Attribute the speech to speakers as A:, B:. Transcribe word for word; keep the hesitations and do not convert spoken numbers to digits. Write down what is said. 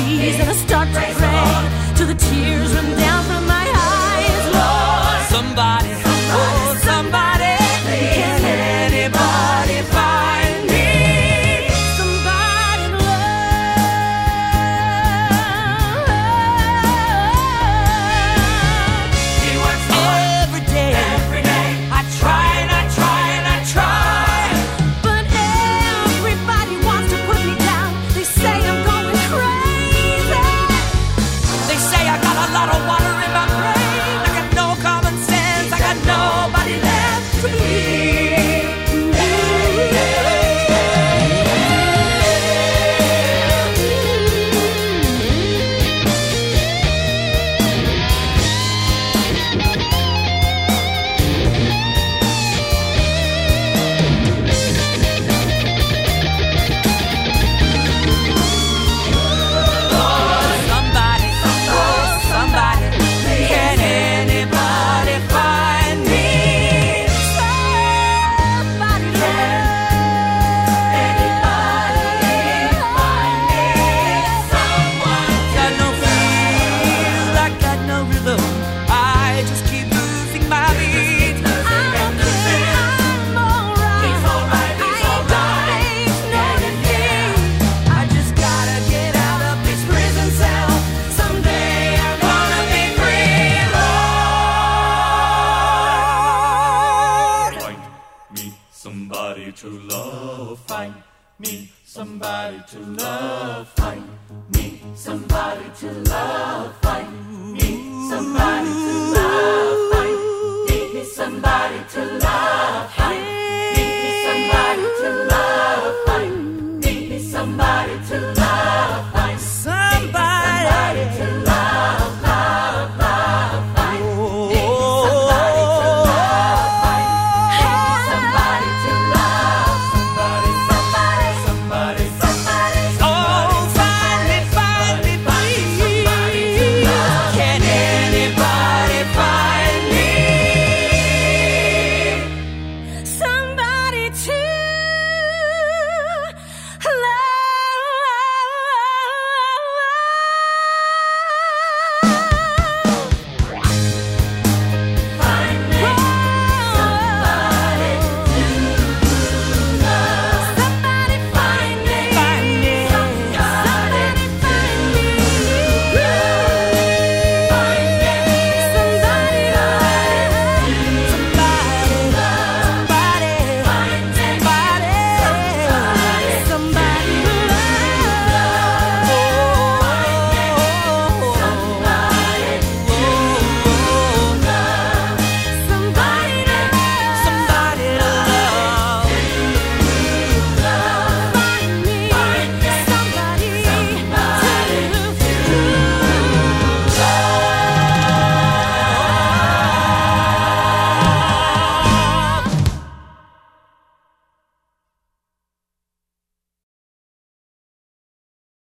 A: knees and I start to pray till the tears run down from my eyes. Lord, somebody, oh somebody, can anybody find me somebody to love? He works hard every day, every day. I try and I try and I try, but everybody wants to put me down. They say I'm going crazy. They say I got a lot of water in my brain. I got no common sense. I got nobody left to believe. Somebody, oh somebody, can anybody find me somebody to love? Anybody find me someone? Got no feel, I got no rhythm. I just keep losing my beat. I'm okay, I'm alright. He's alright, he's alright. I ain't nothing. I just gotta get out of this prison cell. Someday I'm gonna be free, Lord.
B: Find me somebody to love. Find me somebody to love. Find me somebody to love. Find me somebody to love. Find me somebody to love.